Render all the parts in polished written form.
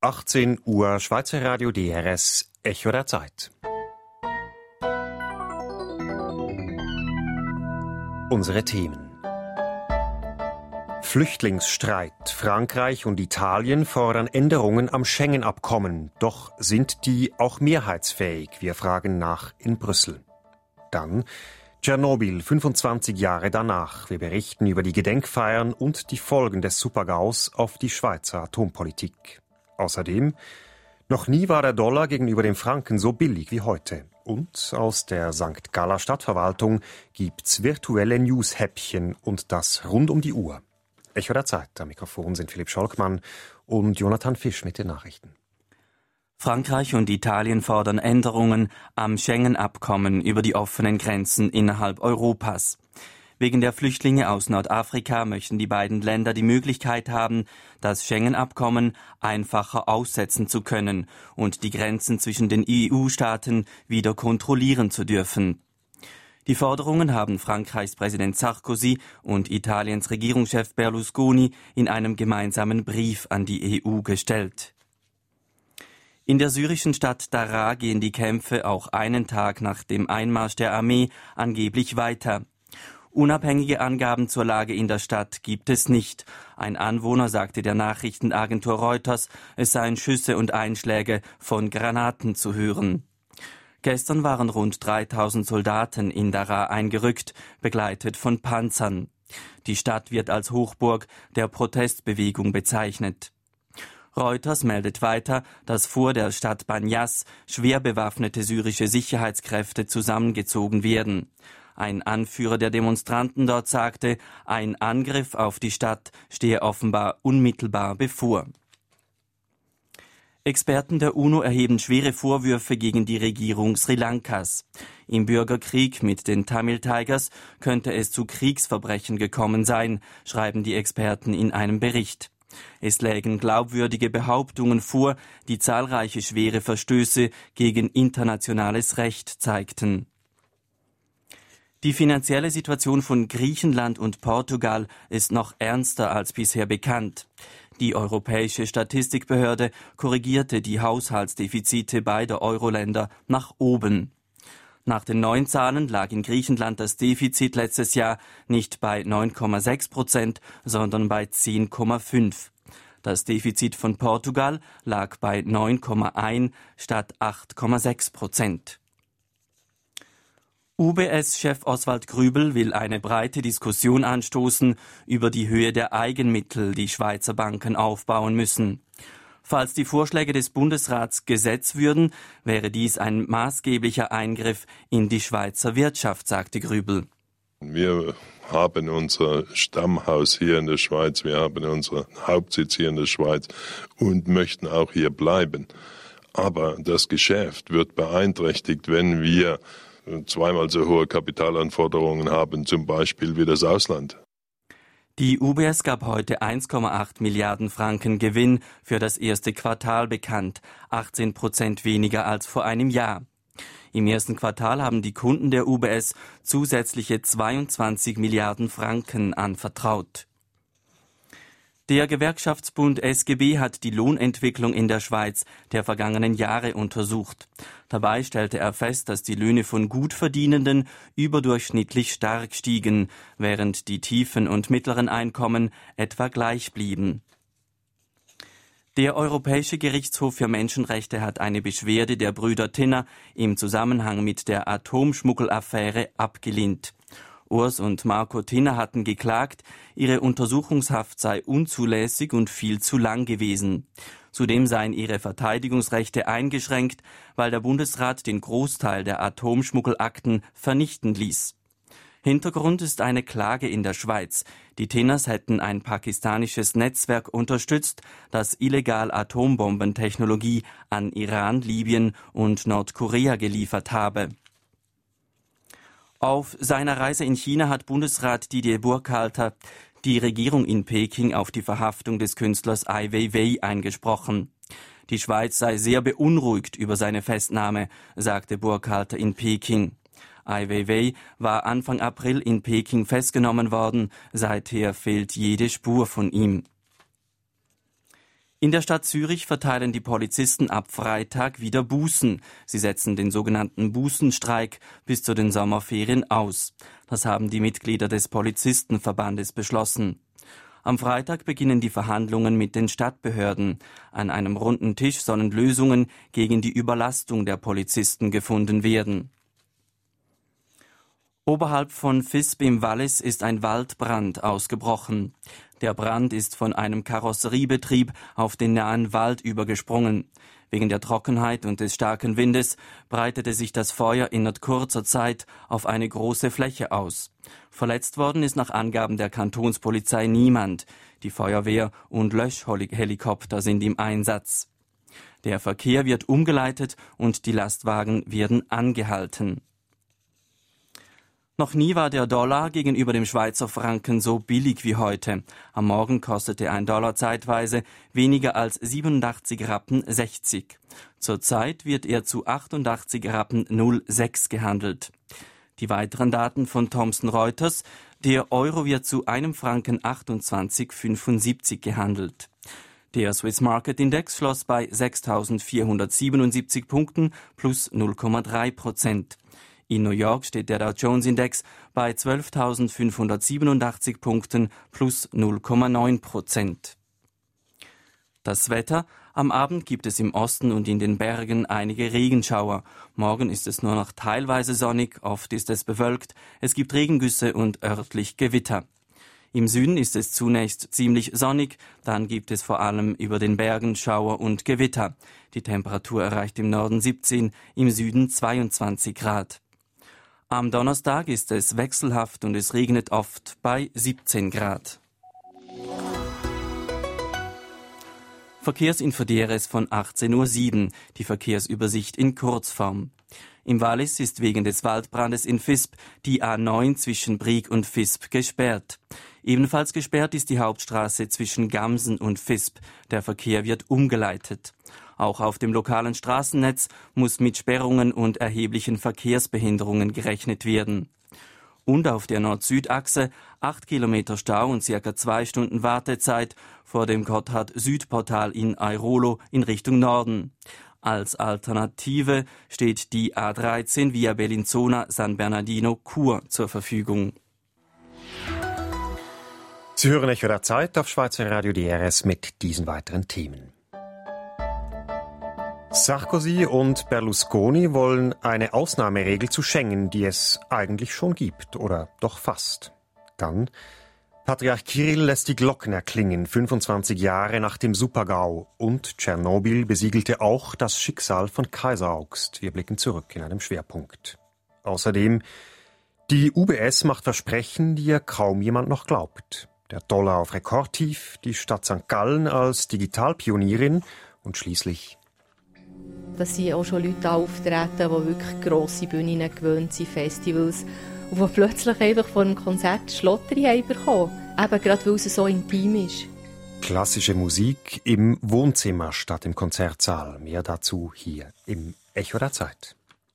18 Uhr, Schweizer Radio DRS, Echo der Zeit. Unsere Themen. Flüchtlingsstreit. Frankreich und Italien fordern Änderungen am Schengen-Abkommen. Doch sind die auch mehrheitsfähig? Wir fragen nach in Brüssel. Dann Tschernobyl, 25 Jahre danach. Wir berichten über die Gedenkfeiern und die Folgen des Supergaus auf die Schweizer Atompolitik. Außerdem, noch nie war der Dollar gegenüber dem Franken so billig wie heute. Und aus der St. Galler Stadtverwaltung gibt's virtuelle News-Häppchen und das rund um die Uhr. Echo der Zeit. Am Mikrofon sind Philipp Scholkmann und Jonathan Fisch mit den Nachrichten. Frankreich und Italien fordern Änderungen am Schengen-Abkommen über die offenen Grenzen innerhalb Europas. Wegen der Flüchtlinge aus Nordafrika möchten die beiden Länder die Möglichkeit haben, das Schengen-Abkommen einfacher aussetzen zu können und die Grenzen zwischen den EU-Staaten wieder kontrollieren zu dürfen. Die Forderungen haben Frankreichs Präsident Sarkozy und Italiens Regierungschef Berlusconi in einem gemeinsamen Brief an die EU gestellt. In der syrischen Stadt Daraa gehen die Kämpfe auch einen Tag nach dem Einmarsch der Armee angeblich weiter. Unabhängige Angaben zur Lage in der Stadt gibt es nicht. Ein Anwohner sagte der Nachrichtenagentur Reuters, es seien Schüsse und Einschläge von Granaten zu hören. Gestern waren rund 3000 Soldaten in Daraa eingerückt, begleitet von Panzern. Die Stadt wird als Hochburg der Protestbewegung bezeichnet. Reuters meldet weiter, dass vor der Stadt Banyas schwer bewaffnete syrische Sicherheitskräfte zusammengezogen werden. Ein Anführer der Demonstranten dort sagte, ein Angriff auf die Stadt stehe offenbar unmittelbar bevor. Experten der UNO erheben schwere Vorwürfe gegen die Regierung Sri Lankas. Im Bürgerkrieg mit den Tamil Tigers könnte es zu Kriegsverbrechen gekommen sein, schreiben die Experten in einem Bericht. Es lägen glaubwürdige Behauptungen vor, die zahlreiche schwere Verstöße gegen internationales Recht zeigten. Die finanzielle Situation von Griechenland und Portugal ist noch ernster als bisher bekannt. Die Europäische Statistikbehörde korrigierte die Haushaltsdefizite beider Euro-Länder nach oben. Nach den neuen Zahlen lag in Griechenland das Defizit letztes Jahr nicht bei 9,6%, sondern bei 10,5%. Das Defizit von Portugal lag bei 9,1 statt 8,6%. UBS-Chef Oswald Grübel will eine breite Diskussion anstoßen über die Höhe der Eigenmittel, die Schweizer Banken aufbauen müssen. Falls die Vorschläge des Bundesrats Gesetz würden, wäre dies ein maßgeblicher Eingriff in die Schweizer Wirtschaft, sagte Grübel. Wir haben unser Stammhaus hier in der Schweiz, wir haben unseren Hauptsitz hier in der Schweiz und möchten auch hier bleiben. Aber das Geschäft wird beeinträchtigt, wenn wir zweimal so hohe Kapitalanforderungen haben, zum Beispiel wie das Ausland. Die UBS gab heute 1,8 Milliarden Franken Gewinn für das erste Quartal bekannt, 18% weniger als vor einem Jahr. Im ersten Quartal haben die Kunden der UBS zusätzliche 22 Milliarden Franken anvertraut. Der Gewerkschaftsbund SGB hat die Lohnentwicklung in der Schweiz der vergangenen Jahre untersucht. Dabei stellte er fest, dass die Löhne von Gutverdienenden überdurchschnittlich stark stiegen, während die tiefen und mittleren Einkommen etwa gleich blieben. Der Europäische Gerichtshof für Menschenrechte hat eine Beschwerde der Brüder Tinner im Zusammenhang mit der Atomschmuggelaffäre abgelehnt. Urs und Marco Tinner hatten geklagt, ihre Untersuchungshaft sei unzulässig und viel zu lang gewesen. Zudem seien ihre Verteidigungsrechte eingeschränkt, weil der Bundesrat den Großteil der Atomschmuggelakten vernichten ließ. Hintergrund ist eine Klage in der Schweiz. Die Tinners hätten ein pakistanisches Netzwerk unterstützt, das illegal Atombombentechnologie an Iran, Libyen und Nordkorea geliefert habe. Auf seiner Reise in China hat Bundesrat Didier Burkhalter die Regierung in Peking auf die Verhaftung des Künstlers Ai Weiwei eingesprochen. Die Schweiz sei sehr beunruhigt über seine Festnahme, sagte Burkhalter in Peking. Ai Weiwei war Anfang April in Peking festgenommen worden, seither fehlt jede Spur von ihm. In der Stadt Zürich verteilen die Polizisten ab Freitag wieder Bußen. Sie setzen den sogenannten Bußenstreik bis zu den Sommerferien aus. Das haben die Mitglieder des Polizistenverbandes beschlossen. Am Freitag beginnen die Verhandlungen mit den Stadtbehörden. An einem runden Tisch sollen Lösungen gegen die Überlastung der Polizisten gefunden werden. Oberhalb von Visp im Wallis ist ein Waldbrand ausgebrochen. Der Brand ist von einem Karosseriebetrieb auf den nahen Wald übergesprungen. Wegen der Trockenheit und des starken Windes breitete sich das Feuer innerhalb kurzer Zeit auf eine große Fläche aus. Verletzt worden ist nach Angaben der Kantonspolizei niemand. Die Feuerwehr und Löschhelikopter sind im Einsatz. Der Verkehr wird umgeleitet und die Lastwagen werden angehalten. Noch nie war der Dollar gegenüber dem Schweizer Franken so billig wie heute. Am Morgen kostete ein Dollar zeitweise weniger als 87 Rappen 60. Zurzeit wird er zu 88 Rappen 06 gehandelt. Die weiteren Daten von Thomson Reuters: Der Euro wird zu einem Franken 28,75 gehandelt. Der Swiss Market Index schloss bei 6.477 Punkten plus 0,3%. In New York steht der Dow Jones Index bei 12.587 Punkten plus 0,9%. Das Wetter: Am Abend gibt es im Osten und in den Bergen einige Regenschauer. Morgen ist es nur noch teilweise sonnig, oft ist es bewölkt. Es gibt Regengüsse und örtlich Gewitter. Im Süden ist es zunächst ziemlich sonnig, dann gibt es vor allem über den Bergen Schauer und Gewitter. Die Temperatur erreicht im Norden 17, im Süden 22 Grad. Am Donnerstag ist es wechselhaft und es regnet oft bei 17 Grad. Verkehrsinfo DRS von 18.07 Uhr, die Verkehrsübersicht in Kurzform. Im Wallis ist wegen des Waldbrandes in Visp die A9 zwischen Brieg und Visp gesperrt. Ebenfalls gesperrt ist die Hauptstraße zwischen Gamsen und Visp. Der Verkehr wird umgeleitet. Auch auf dem lokalen Straßennetz muss mit Sperrungen und erheblichen Verkehrsbehinderungen gerechnet werden. Und auf der Nord-Süd-Achse 8 Kilometer Stau und ca. 2 Stunden Wartezeit vor dem Gotthard-Südportal in Airolo in Richtung Norden. Als Alternative steht die A13 via Bellinzona-San Bernardino-Chur zur Verfügung. Sie hören Echo der Zeit auf Schweizer Radio DRS mit diesen weiteren Themen. Sarkozy und Berlusconi wollen eine Ausnahmeregel zu Schengen, die es eigentlich schon gibt, oder doch fast. Dann: Patriarch Kirill lässt die Glocken erklingen, 25 Jahre nach dem Super-GAU. Und Tschernobyl besiegelte auch das Schicksal von Kaiser Augst. Wir blicken zurück in einem Schwerpunkt. Außerdem: Die UBS macht Versprechen, die ihr kaum jemand noch glaubt. Der Dollar auf Rekordtief, die Stadt St. Gallen als Digitalpionierin und schließlich: dass sie auch schon Leute auftreten, die wirklich grosse Bühnen gewöhnt sind, Festivals, und die plötzlich einfach vor einem Konzert Schlotterei haben bekommen. Eben gerade, weil es so intim ist. Klassische Musik im Wohnzimmer statt im Konzertsaal. Mehr dazu hier im Echo der Zeit.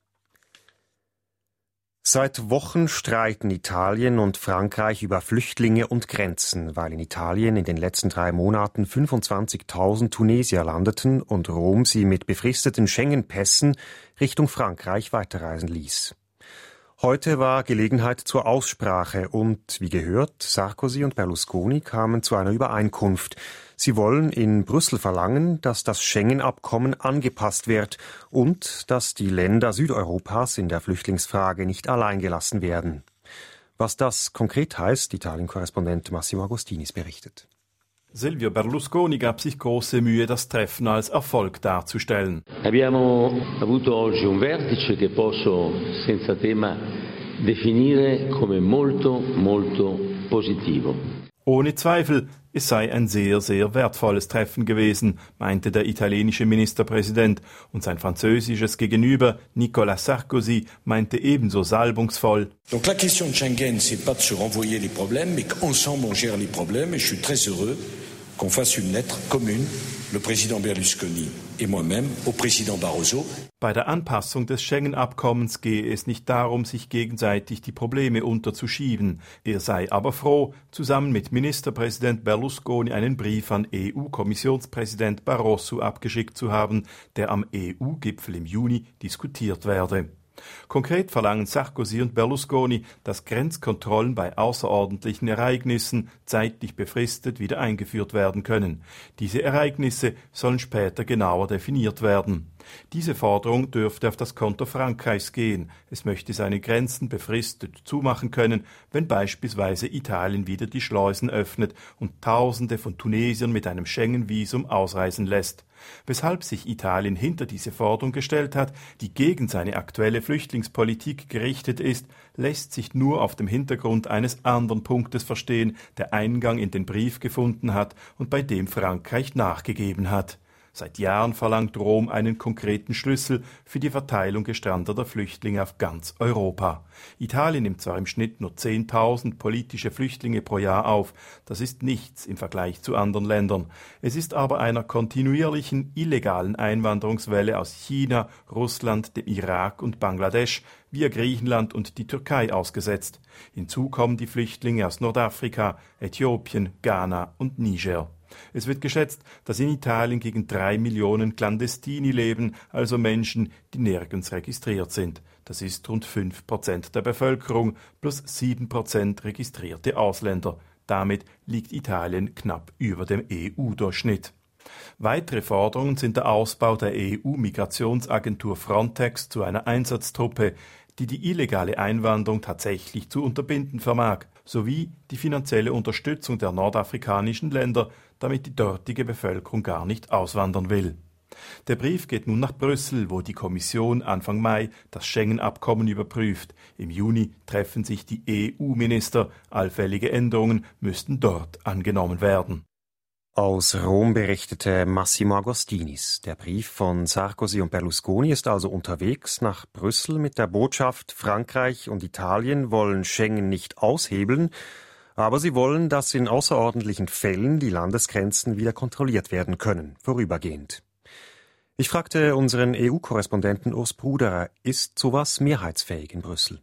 Seit Wochen streiten Italien und Frankreich über Flüchtlinge und Grenzen, weil in Italien in den letzten 3 Monaten 25.000 Tunesier landeten und Rom sie mit befristeten Schengen-Pässen Richtung Frankreich weiterreisen ließ. Heute war Gelegenheit zur Aussprache und, wie gehört, Sarkozy und Berlusconi kamen zu einer Übereinkunft. Sie wollen in Brüssel verlangen, dass das Schengen-Abkommen angepasst wird und dass die Länder Südeuropas in der Flüchtlingsfrage nicht allein gelassen werden. Was das konkret heißt, Italien-Korrespondent Massimo Agostinis berichtet. Silvio Berlusconi gab sich große Mühe, das Treffen als Erfolg darzustellen. Abbiamo avuto oggi un vertice che posso senza tema definire come molto, molto positivo. Ohne Zweifel, es sei ein sehr, sehr wertvolles Treffen gewesen, meinte der italienische Ministerpräsident, und sein französisches Gegenüber Nicolas Sarkozy meinte ebenso salbungsvoll. Donc la question de Schengen, c'est pas de se renvoyer les problèmes, mais qu'ensemble on gère les problèmes, et je suis très heureux qu'on fasse une lettre commune, le président Berlusconi et moi-même au président Barroso. Bei der Anpassung des Schengen-Abkommens gehe es nicht darum, sich gegenseitig die Probleme unterzuschieben. Er sei aber froh, zusammen mit Ministerpräsident Berlusconi einen Brief an EU-Kommissionspräsident Barroso abgeschickt zu haben, der am EU-Gipfel im Juni diskutiert werde. Konkret verlangen Sarkozy und Berlusconi, dass Grenzkontrollen bei außerordentlichen Ereignissen zeitlich befristet wieder eingeführt werden können. Diese Ereignisse sollen später genauer definiert werden. Diese Forderung dürfte auf das Konto Frankreichs gehen. Es möchte seine Grenzen befristet zumachen können, wenn beispielsweise Italien wieder die Schleusen öffnet und Tausende von Tunesiern mit einem Schengen-Visum ausreisen lässt. Weshalb sich Italien hinter diese Forderung gestellt hat, die gegen seine aktuelle Flüchtlingspolitik gerichtet ist, lässt sich nur auf dem Hintergrund eines anderen Punktes verstehen, der Eingang in den Brief gefunden hat und bei dem Frankreich nachgegeben hat. Seit Jahren verlangt Rom einen konkreten Schlüssel für die Verteilung gestrandeter Flüchtlinge auf ganz Europa. Italien nimmt zwar im Schnitt nur 10.000 politische Flüchtlinge pro Jahr auf, das ist nichts im Vergleich zu anderen Ländern. Es ist aber einer kontinuierlichen illegalen Einwanderungswelle aus China, Russland, dem Irak und Bangladesch via Griechenland und die Türkei ausgesetzt. Hinzu kommen die Flüchtlinge aus Nordafrika, Äthiopien, Ghana und Niger. Es wird geschätzt, dass in Italien gegen 3 Millionen Clandestini leben, also Menschen, die nirgends registriert sind. Das ist rund 5% der Bevölkerung plus 7% registrierte Ausländer. Damit liegt Italien knapp über dem EU-Durchschnitt. Weitere Forderungen sind der Ausbau der EU-Migrationsagentur Frontex zu einer Einsatztruppe, die die illegale Einwanderung tatsächlich zu unterbinden vermag, sowie die finanzielle Unterstützung der nordafrikanischen Länder, damit die dortige Bevölkerung gar nicht auswandern will. Der Brief geht nun nach Brüssel, wo die Kommission Anfang Mai das Schengen-Abkommen überprüft. Im Juni treffen sich die EU-Minister. Allfällige Änderungen müssten dort angenommen werden. Aus Rom berichtete Massimo Agostinis. Der Brief von Sarkozy und Berlusconi ist also unterwegs nach Brüssel mit der Botschaft, Frankreich und Italien wollen Schengen nicht aushebeln, aber sie wollen, dass in außerordentlichen Fällen die Landesgrenzen wieder kontrolliert werden können, vorübergehend. Ich fragte unseren EU-Korrespondenten Urs Bruderer, ist sowas mehrheitsfähig in Brüssel?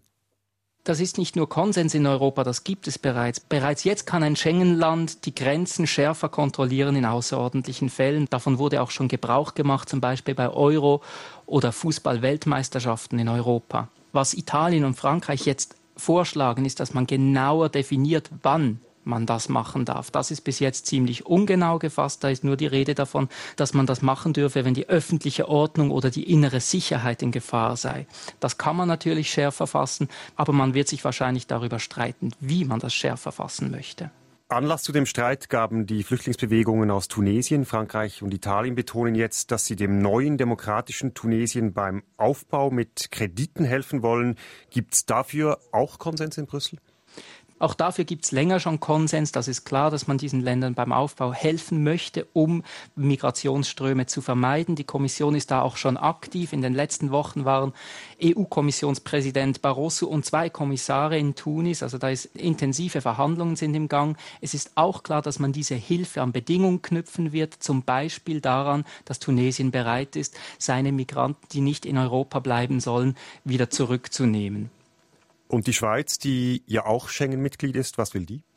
Das ist nicht nur Konsens in Europa, das gibt es bereits. Bereits jetzt kann ein Schengen-Land die Grenzen schärfer kontrollieren in außerordentlichen Fällen. Davon wurde auch schon Gebrauch gemacht, zum Beispiel bei Euro- oder Fußball-Weltmeisterschaften in Europa. Was Italien und Frankreich jetzt vorschlagen, ist, dass man genauer definiert, wann man das machen darf. Das ist bis jetzt ziemlich ungenau gefasst. Da ist nur die Rede davon, dass man das machen dürfe, wenn die öffentliche Ordnung oder die innere Sicherheit in Gefahr sei. Das kann man natürlich schärfer fassen, aber man wird sich wahrscheinlich darüber streiten, wie man das schärfer fassen möchte. Anlass zu dem Streit gaben die Flüchtlingsbewegungen aus Tunesien. Frankreich und Italien betonen jetzt, dass sie dem neuen demokratischen Tunesien beim Aufbau mit Krediten helfen wollen. Gibt es dafür auch Konsens in Brüssel? Auch dafür gibt es länger schon Konsens. Das ist klar, dass man diesen Ländern beim Aufbau helfen möchte, um Migrationsströme zu vermeiden. Die Kommission ist da auch schon aktiv. In den letzten Wochen waren EU-Kommissionspräsident Barroso und 2 Kommissare in Tunis. Also da ist intensive Verhandlungen sind im Gang. Es ist auch klar, dass man diese Hilfe an Bedingungen knüpfen wird. Zum Beispiel daran, dass Tunesien bereit ist, seine Migranten, die nicht in Europa bleiben sollen, wieder zurückzunehmen. Und die Schweiz, die ja auch Schengen-Mitglied ist, was will die?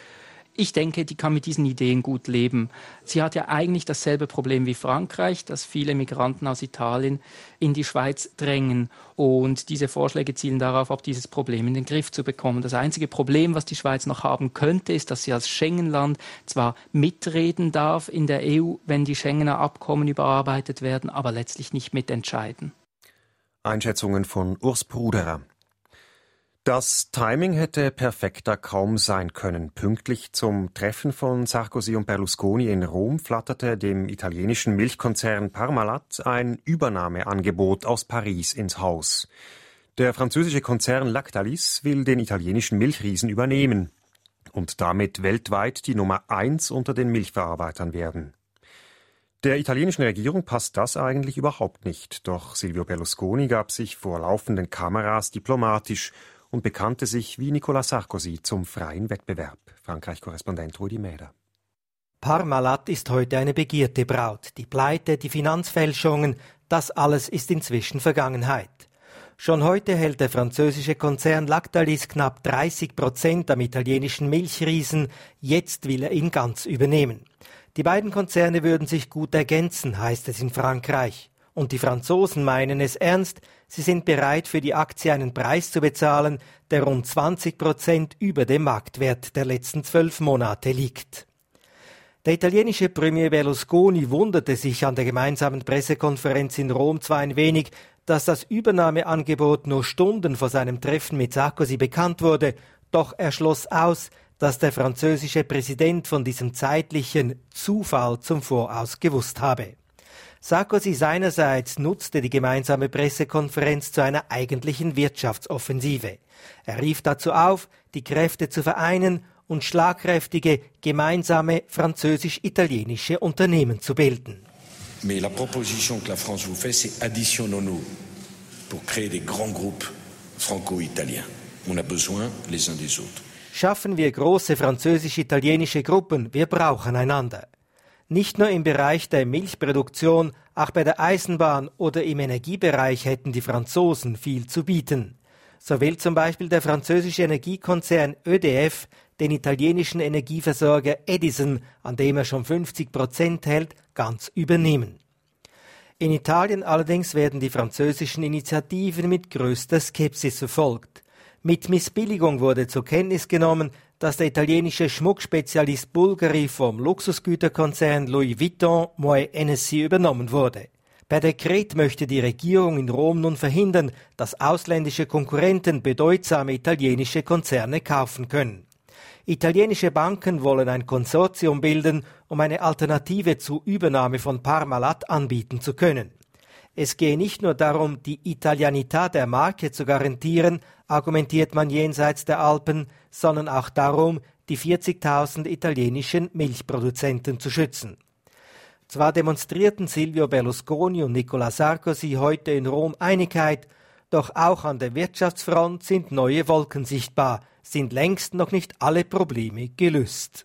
Ich denke, die kann mit diesen Ideen gut leben. Sie hat ja eigentlich dasselbe Problem wie Frankreich, dass viele Migranten aus Italien in die Schweiz drängen. Und diese Vorschläge zielen darauf ab, dieses Problem in den Griff zu bekommen. Das einzige Problem, was die Schweiz noch haben könnte, ist, dass sie als Schengen-Land zwar mitreden darf in der EU, wenn die Schengener Abkommen überarbeitet werden, aber letztlich nicht mitentscheiden. Einschätzungen von Urs Bruderer. Das Timing hätte perfekter kaum sein können. Pünktlich zum Treffen von Sarkozy und Berlusconi in Rom flatterte dem italienischen Milchkonzern Parmalat ein Übernahmeangebot aus Paris ins Haus. Der französische Konzern Lactalis will den italienischen Milchriesen übernehmen und damit weltweit die Nummer 1 unter den Milchverarbeitern werden. Der italienischen Regierung passt das eigentlich überhaupt nicht. Doch Silvio Berlusconi gab sich vor laufenden Kameras diplomatisch und bekannte sich wie Nicolas Sarkozy zum freien Wettbewerb. Frankreich-Korrespondent Rudi Mäder. Parmalat ist heute eine begehrte Braut. Die Pleite, die Finanzfälschungen, das alles ist inzwischen Vergangenheit. Schon heute hält der französische Konzern Lactalis knapp 30% am italienischen Milchriesen. Jetzt will er ihn ganz übernehmen. Die beiden Konzerne würden sich gut ergänzen, heißt es in Frankreich. Und die Franzosen meinen es ernst. Sie sind bereit, für die Aktie einen Preis zu bezahlen, der rund 20% über dem Marktwert der letzten 12 Monate liegt. Der italienische Premier Berlusconi wunderte sich an der gemeinsamen Pressekonferenz in Rom zwar ein wenig, dass das Übernahmeangebot nur Stunden vor seinem Treffen mit Sarkozy bekannt wurde, doch er schloss aus, dass der französische Präsident von diesem zeitlichen Zufall zum Voraus gewusst habe. Sarkozy seinerseits nutzte die gemeinsame Pressekonferenz zu einer eigentlichen Wirtschaftsoffensive. Er rief dazu auf, die Kräfte zu vereinen und schlagkräftige, gemeinsame französisch-italienische Unternehmen zu bilden. Mais la proposition que la France vous fait, c'est additionnons-nous pour créer des grands groupes franco-italiens. On a besoin les uns des autres. Schaffen wir große französisch-italienische Gruppen, wir brauchen einander. Nicht nur im Bereich der Milchproduktion, auch bei der Eisenbahn oder im Energiebereich hätten die Franzosen viel zu bieten. So will zum Beispiel der französische Energiekonzern EDF den italienischen Energieversorger Edison, an dem er schon 50% hält, ganz übernehmen. In Italien allerdings werden die französischen Initiativen mit größter Skepsis verfolgt. Mit Missbilligung wurde zur Kenntnis genommen, dass der italienische Schmuckspezialist Bulgari vom Luxusgüterkonzern Louis Vuitton Moet Hennessy übernommen wurde. Per Dekret möchte die Regierung in Rom nun verhindern, dass ausländische Konkurrenten bedeutsame italienische Konzerne kaufen können. Italienische Banken wollen ein Konsortium bilden, um eine Alternative zur Übernahme von Parmalat anbieten zu können. Es gehe nicht nur darum, die Italianität der Marke zu garantieren, argumentiert man jenseits der Alpen, sondern auch darum, die 40.000 italienischen Milchproduzenten zu schützen. Zwar demonstrierten Silvio Berlusconi und Nicolas Sarkozy heute in Rom Einigkeit, doch auch an der Wirtschaftsfront sind neue Wolken sichtbar, sind längst noch nicht alle Probleme gelöst.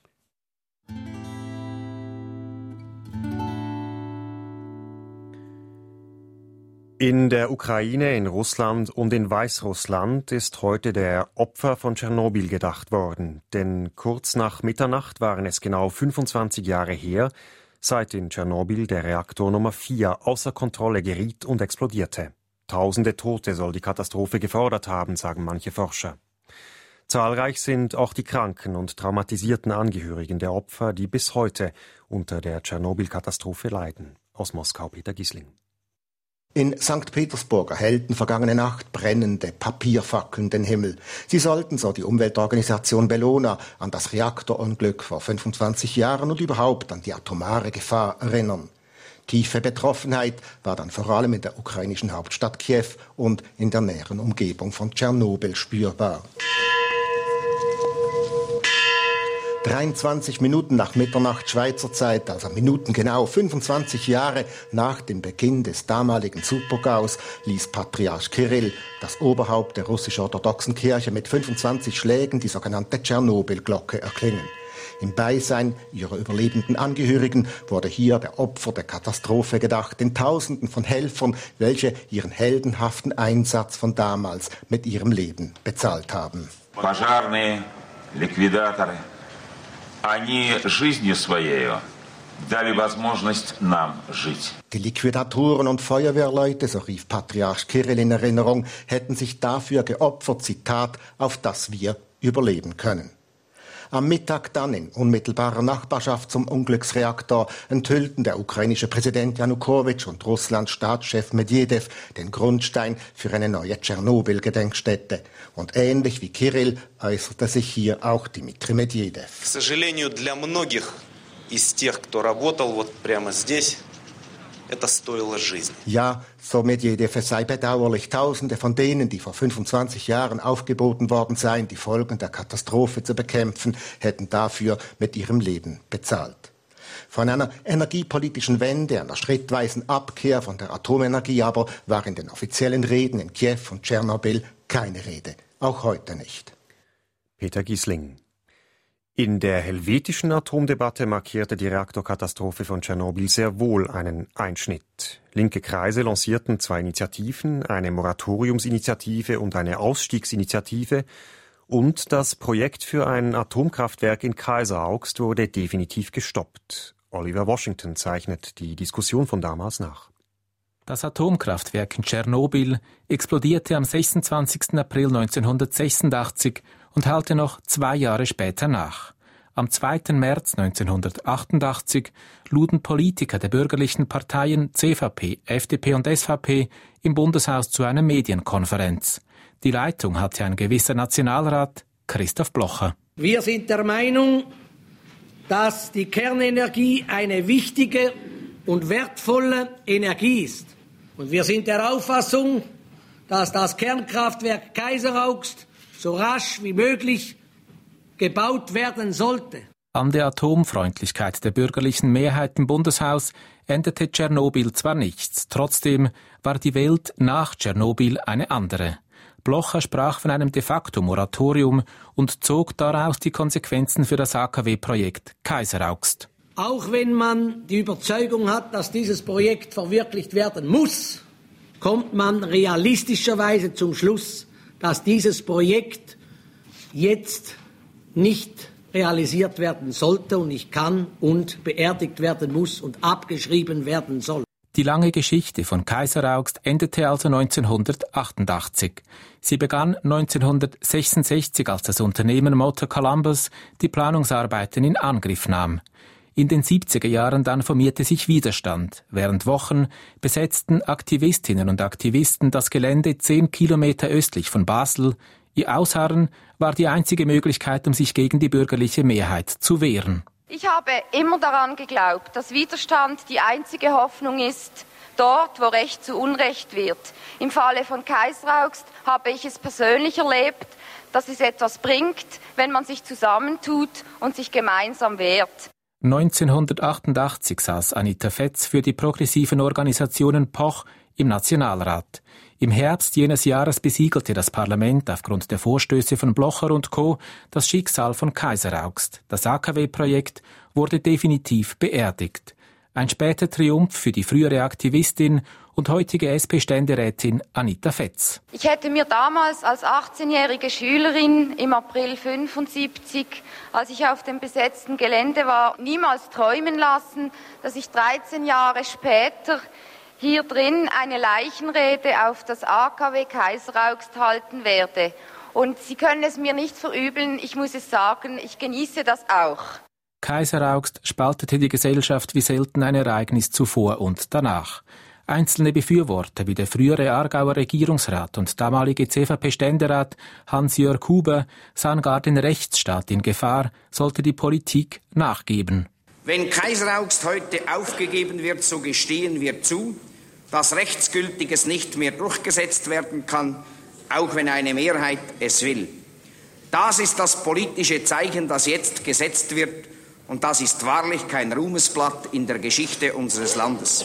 In der Ukraine, in Russland und in Weißrussland ist heute der Opfer von Tschernobyl gedacht worden. Denn kurz nach Mitternacht waren es genau 25 Jahre her, seit in Tschernobyl der Reaktor Nummer 4 außer Kontrolle geriet und explodierte. Tausende Tote soll die Katastrophe gefordert haben, sagen manche Forscher. Zahlreich sind auch die kranken und traumatisierten Angehörigen der Opfer, die bis heute unter der Tschernobyl-Katastrophe leiden. Aus Moskau Peter Gisling. In St. Petersburg erhellten vergangene Nacht brennende Papierfackeln den Himmel. Sie sollten, so die Umweltorganisation Bellona, an das Reaktorunglück vor 25 Jahren und überhaupt an die atomare Gefahr erinnern. Tiefe Betroffenheit war dann vor allem in der ukrainischen Hauptstadt Kiew und in der näheren Umgebung von Tschernobyl spürbar. 23 Minuten nach Mitternacht Schweizer Zeit, also minutengenau 25 Jahre nach dem Beginn des damaligen Supergaus, ließ Patriarch Kirill, das Oberhaupt der russisch-orthodoxen Kirche, mit 25 Schlägen die sogenannte Tschernobyl-Glocke erklingen. Im Beisein ihrer überlebenden Angehörigen wurde hier der Opfer der Katastrophe gedacht, den Tausenden von Helfern, welche ihren heldenhaften Einsatz von damals mit ihrem Leben bezahlt haben. Пожарные, ликвидаторы. Они жизнью своей дали возможность нам жить. Die Liquidatoren und Feuerwehrleute, so rief Patriarch Kirill in Erinnerung, hätten sich dafür geopfert, Zitat, auf das wir überleben können. Am Mittag dann in unmittelbarer Nachbarschaft zum Unglücksreaktor enthüllten der ukrainische Präsident Janukowitsch und Russlands Staatschef Medvedev den Grundstein für eine neue Tschernobyl-Gedenkstätte. Und ähnlich wie Kirill äußerte sich hier auch Dmitri Medvedev. К сожалению, для многих из тех, кто работал вот прямо здесь, это стоило жизни. Ja, so Medvedev, es sei bedauerlich, Tausende von denen, die vor 25 Jahren aufgeboten worden seien, die Folgen der Katastrophe zu bekämpfen, hätten dafür mit ihrem Leben bezahlt. Von einer energiepolitischen Wende, einer schrittweisen Abkehr von der Atomenergie aber war in den offiziellen Reden in Kiew und Tschernobyl keine Rede. Auch heute nicht. Peter Gisling. In der helvetischen Atomdebatte markierte die Reaktorkatastrophe von Tschernobyl sehr wohl einen Einschnitt. Linke Kreise lancierten 2 Initiativen, eine Moratoriumsinitiative und eine Ausstiegsinitiative. Und das Projekt für ein Atomkraftwerk in Kaiseraugst wurde definitiv gestoppt. Oliver Washington zeichnet die Diskussion von damals nach. Das Atomkraftwerk in Tschernobyl explodierte am 26. April 1986 und hallte noch 2 Jahre später nach. Am 2. März 1988 luden Politiker der bürgerlichen Parteien CVP, FDP und SVP im Bundeshaus zu einer Medienkonferenz. Die Leitung hatte ein gewisser Nationalrat, Christoph Blocher. Wir sind der Meinung, dass die Kernenergie eine wichtige und wertvolle Energie ist. Und wir sind der Auffassung, dass das Kernkraftwerk Kaiseraugst so rasch wie möglich gebaut werden sollte. An der Atomfreundlichkeit der bürgerlichen Mehrheit im Bundeshaus änderte Tschernobyl zwar nichts, trotzdem war die Welt nach Tschernobyl eine andere. Blocher sprach von einem de facto Moratorium und zog daraus die Konsequenzen für das AKW-Projekt Kaiseraugst. Auch wenn man die Überzeugung hat, dass dieses Projekt verwirklicht werden muss, kommt man realistischerweise zum Schluss, dass dieses Projekt jetzt nicht realisiert werden sollte und nicht kann und beerdigt werden muss und abgeschrieben werden soll. Die lange Geschichte von Kaiseraugst endete also 1988. Sie begann 1966, als das Unternehmen Motor Columbus die Planungsarbeiten in Angriff nahm. In den 70er Jahren dann formierte sich Widerstand. Während Wochen besetzten Aktivistinnen und Aktivisten das Gelände 10 Kilometer östlich von Basel. Ihr Ausharren war die einzige Möglichkeit, um sich gegen die bürgerliche Mehrheit zu wehren. Ich habe immer daran geglaubt, dass Widerstand die einzige Hoffnung ist, dort, wo Recht zu Unrecht wird. Im Falle von Kaiseraugst habe ich es persönlich erlebt, dass es etwas bringt, wenn man sich zusammentut und sich gemeinsam wehrt. 1988 saß Anita Fetz für die progressiven Organisationen Poch im Nationalrat. Im Herbst jenes Jahres besiegelte das Parlament aufgrund der Vorstöße von Blocher und Co. das Schicksal von Kaiseraugst. Das AKW-Projekt wurde definitiv beerdigt. Ein später Triumph für die frühere Aktivistin und heutige SP-Ständerätin Anita Fetz. Ich hätte mir damals als 18-jährige Schülerin im April 1975, als ich auf dem besetzten Gelände war, niemals träumen lassen, dass ich 13 Jahre später hier drin eine Leichenrede auf das AKW Kaiseraugst halten werde. Und Sie können es mir nicht verübeln, ich muss es sagen, ich genieße das auch. Kaiseraugst spaltete die Gesellschaft wie selten ein Ereignis zuvor und danach. Einzelne Befürworter wie der frühere Aargauer Regierungsrat und damalige CVP-Ständerat Hans-Jörg Huber sahen gar den Rechtsstaat in Gefahr, sollte die Politik nachgeben. Wenn Kaiseraugst heute aufgegeben wird, so gestehen wir zu, dass Rechtsgültiges nicht mehr durchgesetzt werden kann, auch wenn eine Mehrheit es will. Das ist das politische Zeichen, das jetzt gesetzt wird, und das ist wahrlich kein Ruhmesblatt in der Geschichte unseres Landes.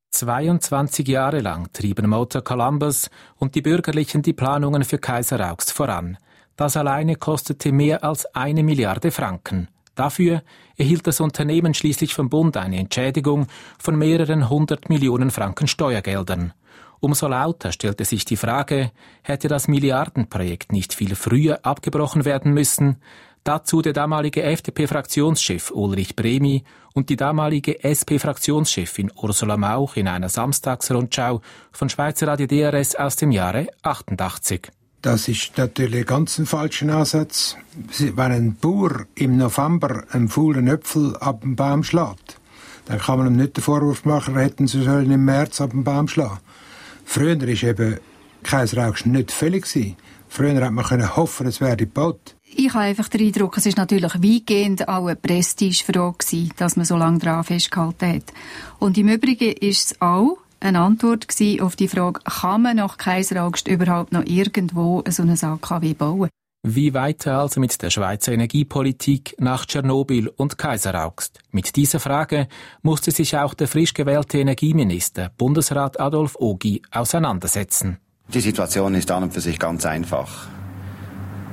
22 Jahre lang trieben Motor Columbus und die Bürgerlichen die Planungen für Kaiseraugst voran. Das alleine kostete mehr als 1 Milliarde Franken. Dafür erhielt das Unternehmen schließlich vom Bund eine Entschädigung von mehreren 100 Millionen Franken Steuergeldern. Umso lauter stellte sich die Frage, hätte das Milliardenprojekt nicht viel früher abgebrochen werden müssen? Dazu der damalige FDP-Fraktionschef Ulrich Bremi und die damalige SP-Fraktionschefin Ursula Mauch in einer Samstagsrundschau von Schweizer Radio DRS aus dem Jahre 88. Das ist natürlich ganz ein falscher Ansatz. Wenn ein Bauer im November einen faulen Äpfel ab dem Baum schlägt, dann kann man ihm nicht den Vorwurf machen, er hätte sie sollen im März ab dem Baum schlagen. Früher war eben Kaiseraugst nicht fällig. Früher hat man hoffen, es werde gebaut. Ich habe einfach den Eindruck, es ist natürlich weitgehend auch eine Prestigefrage gewesen, dass man so lange daran festgehalten hat. Und im Übrigen ist es auch eine Antwort gewesen auf die Frage, kann man nach Kaiseraugst überhaupt noch irgendwo so eine AKW bauen? Wie weiter also mit der Schweizer Energiepolitik nach Tschernobyl und Kaiseraugst? Mit dieser Frage musste sich auch der frisch gewählte Energieminister, Bundesrat Adolf Ogi, auseinandersetzen. Die Situation ist an und für sich ganz einfach.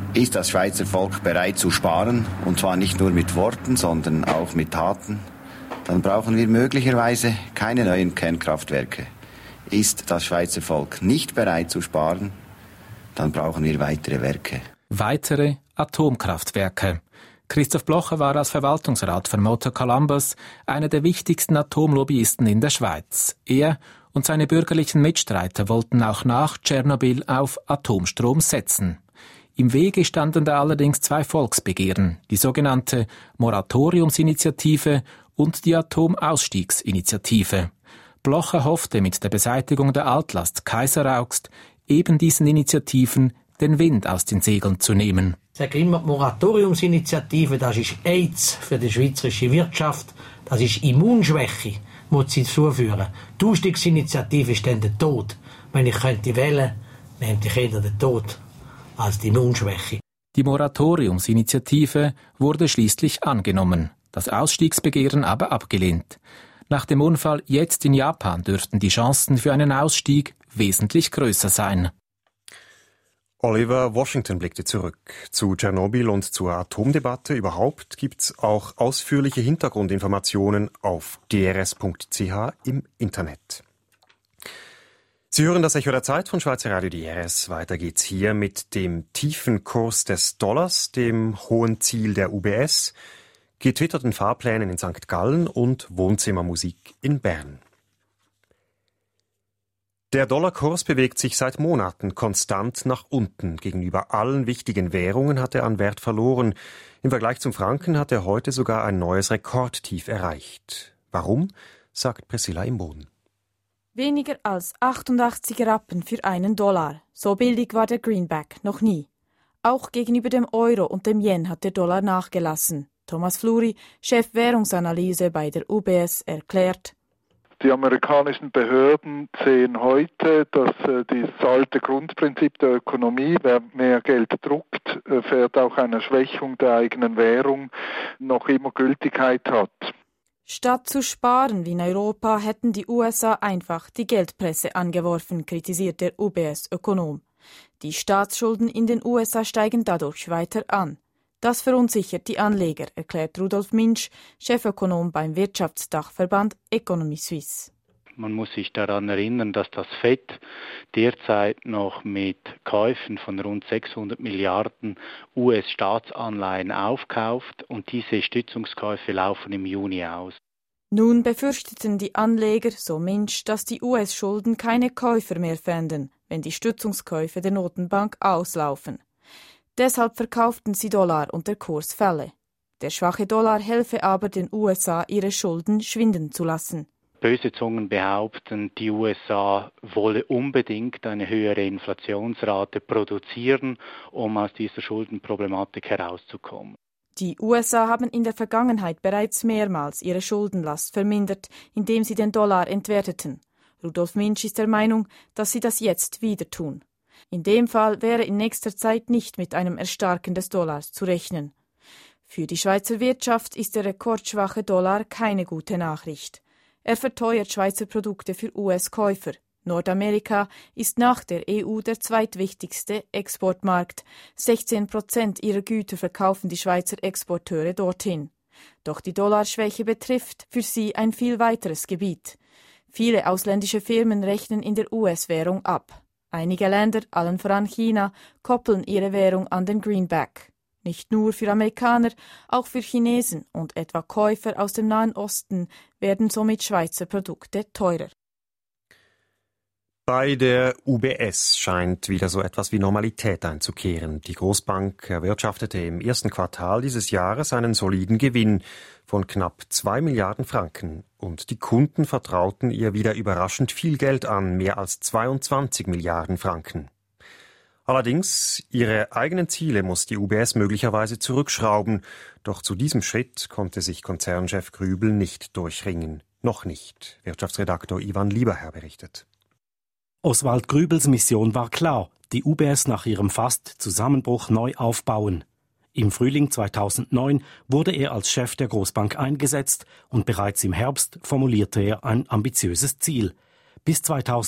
Ist das Schweizer Volk bereit zu sparen, und zwar nicht nur mit Worten, sondern auch mit Taten, dann brauchen wir möglicherweise keine neuen Kernkraftwerke. Ist das Schweizer Volk nicht bereit zu sparen, dann brauchen wir weitere Werke. Weitere Atomkraftwerke. Christoph Blocher war als Verwaltungsrat von Motor Columbus einer der wichtigsten Atomlobbyisten in der Schweiz. Er und seine bürgerlichen Mitstreiter wollten auch nach Tschernobyl auf Atomstrom setzen. Im Wege standen da allerdings 2 Volksbegehren, die sogenannte Moratoriumsinitiative und die Atomausstiegsinitiative. Blocher hoffte mit der Beseitigung der Altlast Kaiseraugst eben diesen Initiativen den Wind aus den Segeln zu nehmen. Ich sage immer, die Moratoriumsinitiative, das ist AIDS für die schweizerische Wirtschaft, das ist Immunschwäche, muss sie zuführen. Die Ausstiegsinitiative ist dann der Tod. Wenn ich könnte wählen, nehme ich eher den Tod als die Immunschwäche. Die Moratoriumsinitiative wurde schließlich angenommen, das Ausstiegsbegehren aber abgelehnt. Nach dem Unfall jetzt in Japan dürften die Chancen für einen Ausstieg wesentlich größer sein. Oliver Washington blickte zurück. Zu Tschernobyl und zur Atomdebatte überhaupt gibt's auch ausführliche Hintergrundinformationen auf drs.ch im Internet. Sie hören das Echo der Zeit von Schweizer Radio DRS. Weiter geht's hier mit dem tiefen Kurs des Dollars, dem hohen Ziel der UBS, getwitterten Fahrplänen in St. Gallen und Wohnzimmermusik in Bern. Der Dollarkurs bewegt sich seit Monaten konstant nach unten. Gegenüber allen wichtigen Währungen hat er an Wert verloren. Im Vergleich zum Franken hat er heute sogar ein neues Rekordtief erreicht. Warum? Sagt Priscilla im Boden. Weniger als 88 Rappen für $1. So billig war der Greenback noch nie. Auch gegenüber dem Euro und dem Yen hat der Dollar nachgelassen. Thomas Fluri, Chef Währungsanalyse bei der UBS, erklärt: Die amerikanischen Behörden sehen heute, dass dieses alte Grundprinzip der Ökonomie, wer mehr Geld druckt, fährt auch eine Schwächung der eigenen Währung, noch immer Gültigkeit hat. Statt zu sparen wie in Europa hätten die USA einfach die Geldpresse angeworfen, kritisiert der UBS-Ökonom. Die Staatsschulden in den USA steigen dadurch weiter an. Das verunsichert die Anleger, erklärt Rudolf Minsch, Chefökonom beim Wirtschaftsdachverband Economy Suisse. Man muss sich daran erinnern, dass das FED derzeit noch mit Käufen von rund 600 Milliarden US-Staatsanleihen aufkauft und diese Stützungskäufe laufen im Juni aus. Nun befürchteten die Anleger, so Minsch, dass die US-Schulden keine Käufer mehr fänden, wenn die Stützungskäufe der Notenbank auslaufen. Deshalb verkauften sie Dollar und der Kurs falle. Der schwache Dollar helfe aber den USA, ihre Schulden schwinden zu lassen. Böse Zungen behaupten, die USA wolle unbedingt eine höhere Inflationsrate produzieren, um aus dieser Schuldenproblematik herauszukommen. Die USA haben in der Vergangenheit bereits mehrmals ihre Schuldenlast vermindert, indem sie den Dollar entwerteten. Rudolf Minsch ist der Meinung, dass sie das jetzt wieder tun. In dem Fall wäre in nächster Zeit nicht mit einem Erstarken des Dollars zu rechnen. Für die Schweizer Wirtschaft ist der rekordschwache Dollar keine gute Nachricht. Er verteuert Schweizer Produkte für US-Käufer. Nordamerika ist nach der EU der zweitwichtigste Exportmarkt. 16% ihrer Güter verkaufen die Schweizer Exporteure dorthin. Doch die Dollarschwäche betrifft für sie ein viel weiteres Gebiet. Viele ausländische Firmen rechnen in der US-Währung ab. Einige Länder, allen voran China, koppeln ihre Währung an den Greenback. Nicht nur für Amerikaner, auch für Chinesen und etwa Käufer aus dem Nahen Osten werden somit Schweizer Produkte teurer. Bei der UBS scheint wieder so etwas wie Normalität einzukehren. Die Großbank erwirtschaftete im ersten Quartal dieses Jahres einen soliden Gewinn von knapp 2 Milliarden Franken. Und die Kunden vertrauten ihr wieder überraschend viel Geld an, mehr als 22 Milliarden Franken. Allerdings, ihre eigenen Ziele muss die UBS möglicherweise zurückschrauben. Doch zu diesem Schritt konnte sich Konzernchef Grübel nicht durchringen. Noch nicht. Wirtschaftsredaktor Ivan Lieberherr berichtet. Oswald Grübels Mission war klar, die UBS nach ihrem Fast-Zusammenbruch neu aufbauen. Im Frühling 2009 wurde er als Chef der Großbank eingesetzt und bereits im Herbst formulierte er ein ambitiöses Ziel: Bis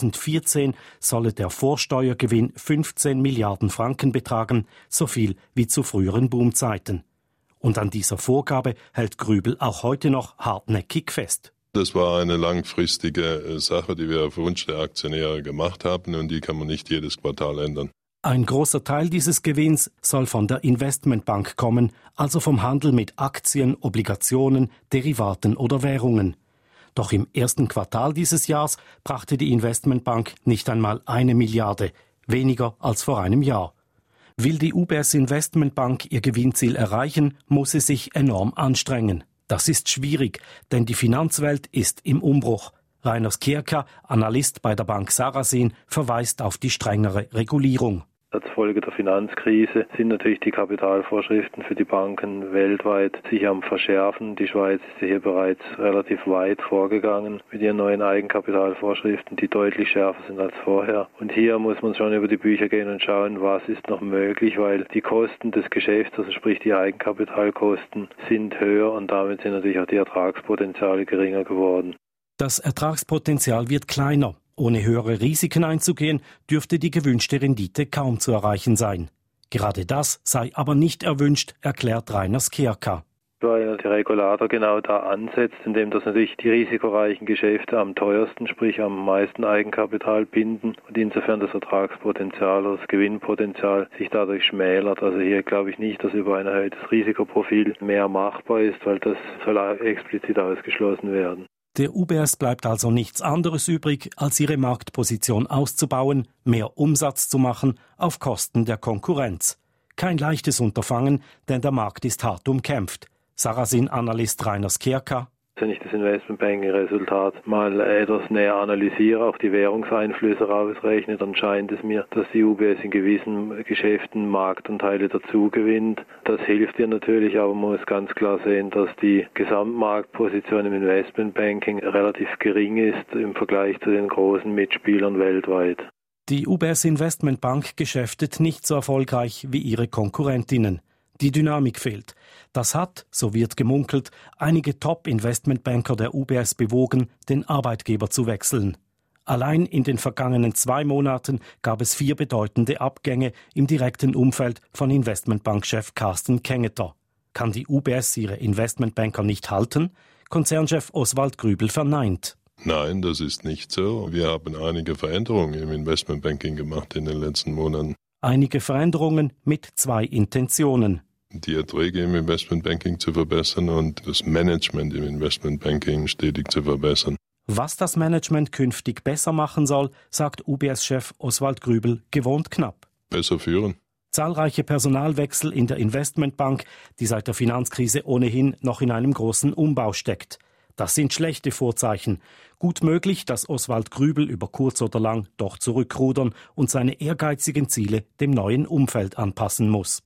2014 solle der Vorsteuergewinn 15 Milliarden Franken betragen, so viel wie zu früheren Boomzeiten. Und an dieser Vorgabe hält Grübel auch heute noch hartnäckig fest. Das war eine langfristige Sache, die wir auf Wunsch der Aktionäre gemacht haben, und die kann man nicht jedes Quartal ändern. Ein großer Teil dieses Gewinns soll von der Investmentbank kommen, also vom Handel mit Aktien, Obligationen, Derivaten oder Währungen. Doch im ersten Quartal dieses Jahres brachte die Investmentbank nicht einmal 1 Milliarde, weniger als vor einem Jahr. Will die UBS Investmentbank ihr Gewinnziel erreichen, muss sie sich enorm anstrengen. Das ist schwierig, denn die Finanzwelt ist im Umbruch. Rainer Skierka, Analyst bei der Bank Sarasin, verweist auf die strengere Regulierung. Als Folge der Finanzkrise sind natürlich die Kapitalvorschriften für die Banken weltweit sich am Verschärfen. Die Schweiz ist hier bereits relativ weit vorgegangen mit ihren neuen Eigenkapitalvorschriften, die deutlich schärfer sind als vorher. Und hier muss man schon über die Bücher gehen und schauen, was ist noch möglich, weil die Kosten des Geschäfts, also sprich die Eigenkapitalkosten, sind höher und damit sind natürlich auch die Ertragspotenziale geringer geworden. Das Ertragspotenzial wird kleiner. Ohne höhere Risiken einzugehen, dürfte die gewünschte Rendite kaum zu erreichen sein. Gerade das sei aber nicht erwünscht, erklärt Rainer Skierka. Weil der Regulator genau da ansetzt, indem das natürlich die risikoreichen Geschäfte am teuersten, sprich am meisten Eigenkapital binden und insofern das Ertragspotenzial oder das Gewinnpotenzial sich dadurch schmälert. Also hier glaube ich nicht, dass über ein erhöhtes Risikoprofil mehr machbar ist, weil das soll explizit ausgeschlossen werden. Der UBS bleibt also nichts anderes übrig, als ihre Marktposition auszubauen, mehr Umsatz zu machen auf Kosten der Konkurrenz. Kein leichtes Unterfangen, denn der Markt ist hart umkämpft. Sarasin-Analyst Rainer Skierka. Wenn ich das Investmentbanking-Resultat mal etwas näher analysiere, auch die Währungseinflüsse rausrechne, dann scheint es mir, dass die UBS in gewissen Geschäften Marktanteile dazu gewinnt. Das hilft ihr natürlich, aber man muss ganz klar sehen, dass die Gesamtmarktposition im Investmentbanking relativ gering ist im Vergleich zu den großen Mitspielern weltweit. Die UBS Investmentbank geschäftet nicht so erfolgreich wie ihre Konkurrentinnen. Die Dynamik fehlt. Das hat, so wird gemunkelt, einige Top-Investmentbanker der UBS bewogen, den Arbeitgeber zu wechseln. Allein in den vergangenen 2 Monaten gab es 4 bedeutende Abgänge im direkten Umfeld von Investmentbankchef Carsten Kengeter. Kann die UBS ihre Investmentbanker nicht halten? Konzernchef Oswald Grübel verneint. Nein, das ist nicht so. Wir haben einige Veränderungen im Investmentbanking gemacht in den letzten Monaten. Einige Veränderungen mit 2 Intentionen. Die Erträge im Investmentbanking zu verbessern und das Management im Investmentbanking stetig zu verbessern. Was das Management künftig besser machen soll, sagt UBS-Chef Oswald Grübel gewohnt knapp. Besser führen. Zahlreiche Personalwechsel in der Investmentbank, die seit der Finanzkrise ohnehin noch in einem großen Umbau steckt. Das sind schlechte Vorzeichen. Gut möglich, dass Oswald Grübel über kurz oder lang doch zurückrudern und seine ehrgeizigen Ziele dem neuen Umfeld anpassen muss.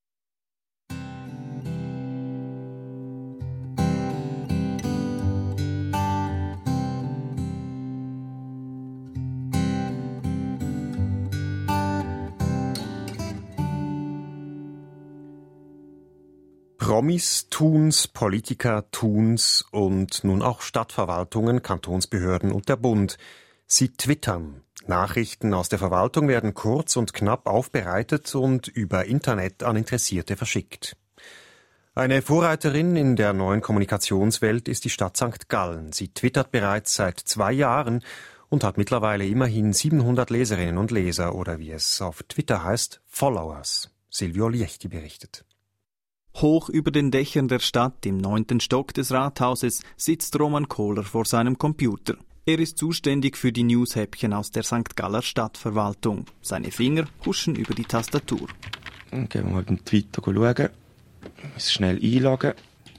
Promis tun's, Politiker tun's und nun auch Stadtverwaltungen, Kantonsbehörden und der Bund. Sie twittern. Nachrichten aus der Verwaltung werden kurz und knapp aufbereitet und über Internet an Interessierte verschickt. Eine Vorreiterin in der neuen Kommunikationswelt ist die Stadt St. Gallen. Sie twittert bereits seit 2 Jahren und hat mittlerweile immerhin 700 Leserinnen und Leser oder wie es auf Twitter heißt, Followers. Silvio Liechti berichtet. Hoch über den Dächern der Stadt im 9. Stock des Rathauses sitzt Roman Kohler vor seinem Computer. Er ist zuständig für die Newshäppchen aus der St. Galler Stadtverwaltung. Seine Finger huschen über die Tastatur. Dann gehen wir mal beim Twitter schauen. Ich muss schnell einloggen.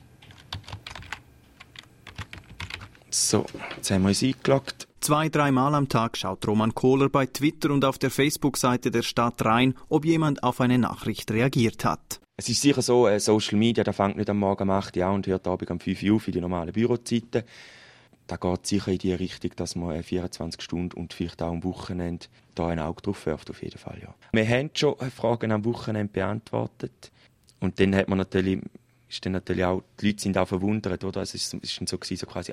So, jetzt haben wir uns eingeloggt. 2-3 Mal am Tag schaut Roman Kohler bei Twitter und auf der Facebook-Seite der Stadt rein, ob jemand auf eine Nachricht reagiert hat. Es ist sicher so, Social Media, das fängt nicht am Morgen um 8 Uhr an und hört abends um 5 Uhr auf in die normalen Bürozeiten. Da geht sicher in die Richtung, dass man 24 Stunden und vielleicht auch am Wochenende da ein Auge drauf wirft, auf jeden Fall, ja. Wir haben schon Fragen am Wochenende beantwortet. Und dann hat man natürlich, ist dann natürlich auch, die Leute sind auch verwundert, oder? Es ist dann so gewesen, so quasi,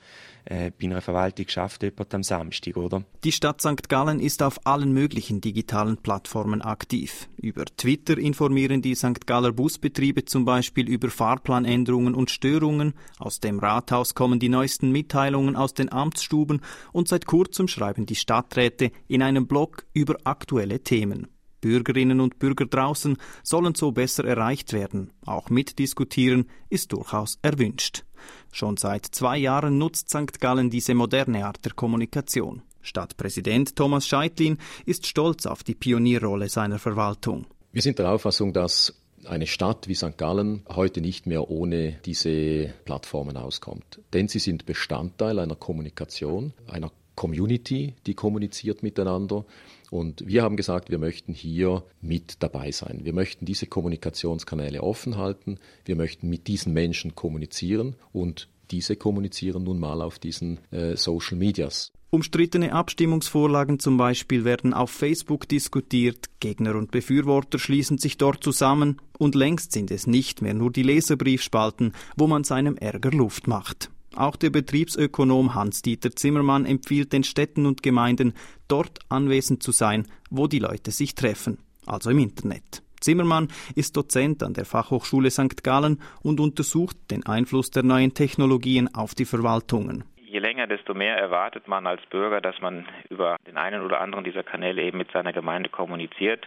bei einer Verwaltung schafft jemand am Samstag, oder? Die Stadt St. Gallen ist auf allen möglichen digitalen Plattformen aktiv. Über Twitter informieren die St. Galler Busbetriebe zum Beispiel über Fahrplanänderungen und Störungen. Aus dem Rathaus kommen die neuesten Mitteilungen aus den Amtsstuben und seit kurzem schreiben die Stadträte in einem Blog über aktuelle Themen. Bürgerinnen und Bürger draußen sollen so besser erreicht werden. Auch mitdiskutieren ist durchaus erwünscht. Schon seit 2 Jahren nutzt St. Gallen diese moderne Art der Kommunikation. Stadtpräsident Thomas Scheitlin ist stolz auf die Pionierrolle seiner Verwaltung. Wir sind der Auffassung, dass eine Stadt wie St. Gallen heute nicht mehr ohne diese Plattformen auskommt. Denn sie sind Bestandteil einer Kommunikation, einer Community, die kommuniziert miteinander. Und wir haben gesagt, wir möchten hier mit dabei sein. Wir möchten diese Kommunikationskanäle offen halten. Wir möchten mit diesen Menschen kommunizieren und diese kommunizieren nun mal auf diesen Social Medias. Umstrittene Abstimmungsvorlagen zum Beispiel werden auf Facebook diskutiert, Gegner und Befürworter schließen sich dort zusammen und längst sind es nicht mehr nur die Leserbriefspalten, wo man seinem Ärger Luft macht. Auch der Betriebsökonom Hans-Dieter Zimmermann empfiehlt den Städten und Gemeinden, dort anwesend zu sein, wo die Leute sich treffen, also im Internet. Zimmermann ist Dozent an der Fachhochschule St. Gallen und untersucht den Einfluss der neuen Technologien auf die Verwaltungen. Je länger, desto mehr erwartet man als Bürger, dass man über den einen oder anderen dieser Kanäle eben mit seiner Gemeinde kommuniziert.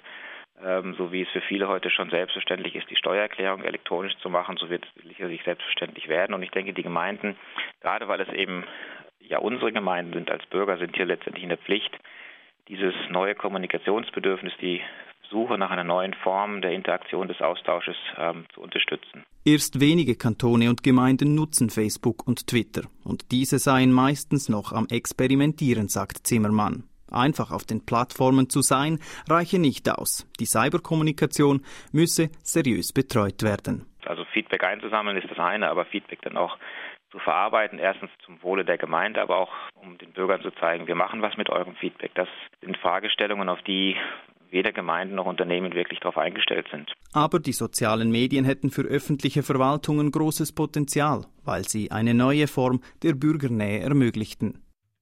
So wie es für viele heute schon selbstverständlich ist, die Steuererklärung elektronisch zu machen, so wird es sicherlich selbstverständlich werden. Und ich denke, die Gemeinden, gerade weil es eben ja unsere Gemeinden sind als Bürger, sind hier letztendlich in der Pflicht, dieses neue Kommunikationsbedürfnis, die Suche nach einer neuen Form der Interaktion des Austausches zu unterstützen. Erst wenige Kantone und Gemeinden nutzen Facebook und Twitter. Und diese seien meistens noch am Experimentieren, sagt Zimmermann. Einfach auf den Plattformen zu sein, reiche nicht aus. Die Cyberkommunikation müsse seriös betreut werden. Also Feedback einzusammeln ist das eine, aber Feedback dann auch zu verarbeiten, erstens zum Wohle der Gemeinde, aber auch um den Bürgern zu zeigen, wir machen was mit eurem Feedback. Das sind Fragestellungen, auf die weder Gemeinden noch Unternehmen wirklich darauf eingestellt sind. Aber die sozialen Medien hätten für öffentliche Verwaltungen großes Potenzial, weil sie eine neue Form der Bürgernähe ermöglichten.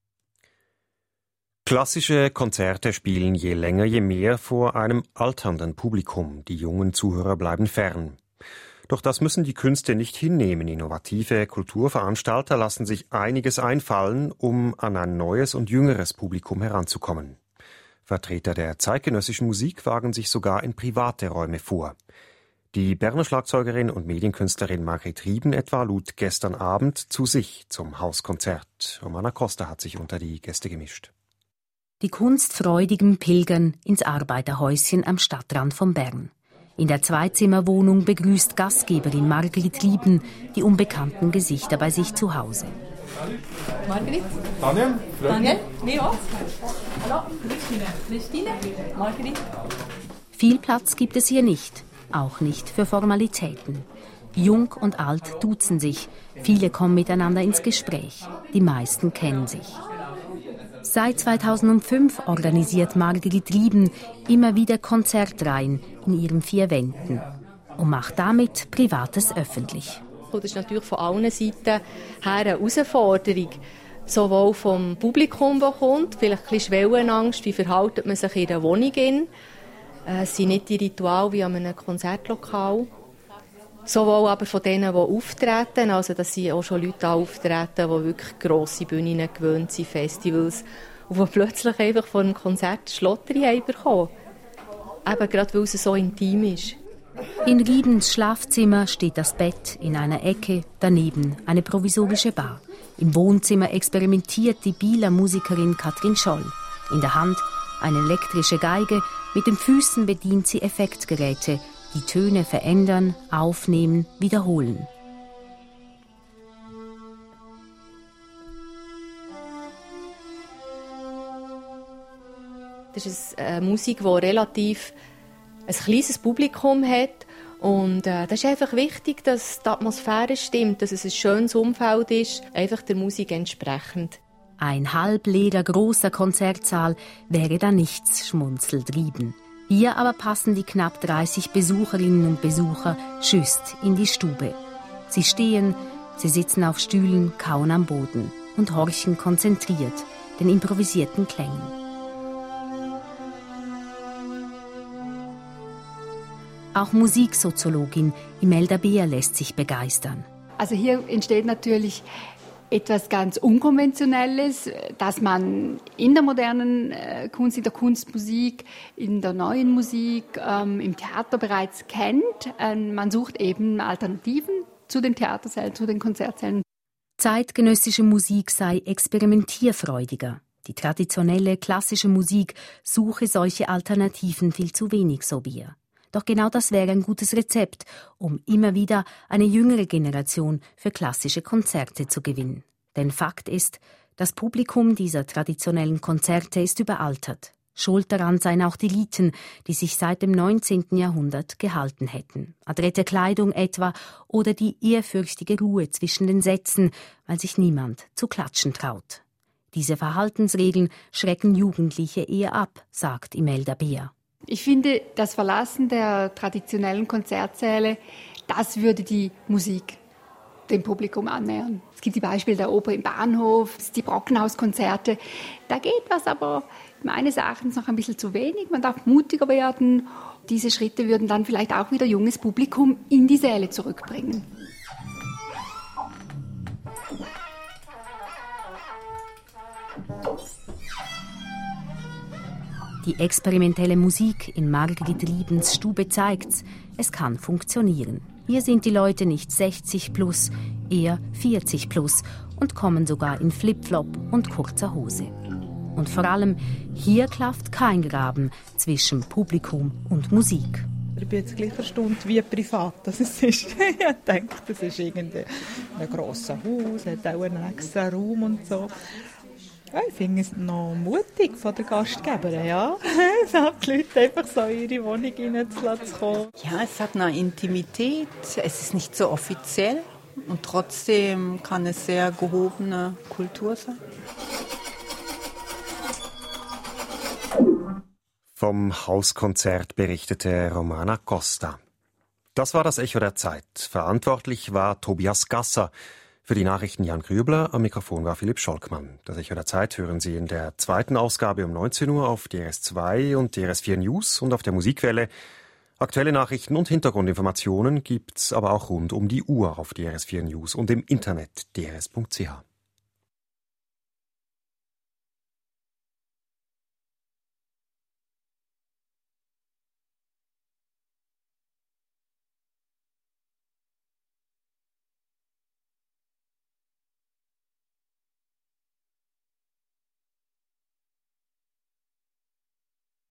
Klassische Konzerte spielen je länger, je mehr vor einem alternden Publikum. Die jungen Zuhörer bleiben fern. Doch das müssen die Künste nicht hinnehmen. Innovative Kulturveranstalter lassen sich einiges einfallen, um an ein neues und jüngeres Publikum heranzukommen. Vertreter der zeitgenössischen Musik wagen sich sogar in private Räume vor. Die Berner Schlagzeugerin und Medienkünstlerin Margrit Rieben etwa lud gestern Abend zu sich zum Hauskonzert. Romana Costa hat sich unter die Gäste gemischt. Die kunstfreudigen pilgern ins Arbeiterhäuschen am Stadtrand von Bern. In der Zweizimmerwohnung begrüßt Gastgeberin Margrit Rieben die unbekannten Gesichter bei sich zu Hause. Margrit? Daniel? Daniel? Mio? Hallo? Christine? Margrit? Viel Platz gibt es hier nicht, auch nicht für Formalitäten. Jung und alt duzen sich, viele kommen miteinander ins Gespräch, die meisten kennen sich. Seit 2005 organisiert Margrit Rieben immer wieder Konzertreihen in ihren 4 Wänden und macht damit Privates öffentlich. Das ist natürlich von allen Seiten her eine Herausforderung. Sowohl vom Publikum, das kommt, vielleicht ein bisschen Schwellenangst, wie verhält man sich in der Wohnung. Es sind nicht die Rituale wie an einem Konzertlokal. Sowohl aber von denen, die auftreten, also dass sie auch schon Leute auftreten, die wirklich grosse Bühnen gewöhnt sind, Festivals, und die plötzlich einfach von einem Konzert Schlotterei bekommen. Eben gerade, weil es so intim ist. In Riebens Schlafzimmer steht das Bett in einer Ecke, daneben eine provisorische Bar. Im Wohnzimmer experimentiert die Bieler Musikerin Katrin Scholl. In der Hand eine elektrische Geige, mit den Füßen bedient sie Effektgeräte, die Töne verändern, aufnehmen, wiederholen. Das ist eine Musik, die relativ ein kleines Publikum hat. Und das ist einfach wichtig, dass die Atmosphäre stimmt, dass es ein schönes Umfeld ist, einfach der Musik entsprechend. Ein halbleerer großer Konzertsaal wäre da nichts, schmunzelt Rieben. Hier aber passen die knapp 30 Besucherinnen und Besucher schüsst in die Stube. Sie stehen, sie sitzen auf Stühlen, kauen am Boden und horchen konzentriert den improvisierten Klängen. Auch Musiksoziologin Imelda Beer lässt sich begeistern. Also hier entsteht natürlich etwas ganz Unkonventionelles, das man in der modernen Kunst, in der Kunstmusik, in der neuen Musik, im Theater bereits kennt. Man sucht eben Alternativen zu den Theatersälen, zu den Konzertsälen. Zeitgenössische Musik sei experimentierfreudiger. Die traditionelle klassische Musik suche solche Alternativen viel zu wenig, so Beer. Doch genau das wäre ein gutes Rezept, um immer wieder eine jüngere Generation für klassische Konzerte zu gewinnen. Denn Fakt ist, das Publikum dieser traditionellen Konzerte ist überaltert. Schuld daran seien auch die Riten, die sich seit dem 19. Jahrhundert gehalten hätten. Adrette Kleidung etwa oder die ehrfürchtige Ruhe zwischen den Sätzen, weil sich niemand zu klatschen traut. Diese Verhaltensregeln schrecken Jugendliche eher ab, sagt Imelda Beer. Ich finde, das Verlassen der traditionellen Konzertsäle, das würde die Musik dem Publikum annähern. Es gibt die Beispiele der Oper im Bahnhof, die Brockenhauskonzerte. Da geht was, aber meines Erachtens noch ein bisschen zu wenig. Man darf mutiger werden. Diese Schritte würden dann vielleicht auch wieder junges Publikum in die Säle zurückbringen. Die experimentelle Musik in Margrit Riebens Stube zeigt's, es kann funktionieren. Hier sind die Leute nicht 60 plus, eher 40 plus und kommen sogar in Flipflop und kurzer Hose. Und vor allem, hier klafft kein Graben zwischen Publikum und Musik. Ich bin jetzt gleich erstaunt, wie privat das ist. Ich denke, das ist irgendwie ein grosses Haus, hat auch einen extra Raum und so. Ja, ich finde es noch mutig von der Gastgeberin, ja. Die Leute einfach so in ihre Wohnung reinzukommen. Ja, es hat eine Intimität, es ist nicht so offiziell und trotzdem kann es sehr gehobene Kultur sein. Vom Hauskonzert berichtete Romana Costa. Das war das Echo der Zeit. Verantwortlich war Tobias Gasser. Für die Nachrichten Jan Grübler, am Mikrofon war Philipp Scholkmann. Das Echo der Zeit hören Sie in der zweiten Ausgabe um 19 Uhr auf DRS2 und DRS4 News und auf der Musikwelle. Aktuelle Nachrichten und Hintergrundinformationen gibt's aber auch rund um die Uhr auf DRS4 News und im Internet drs.ch.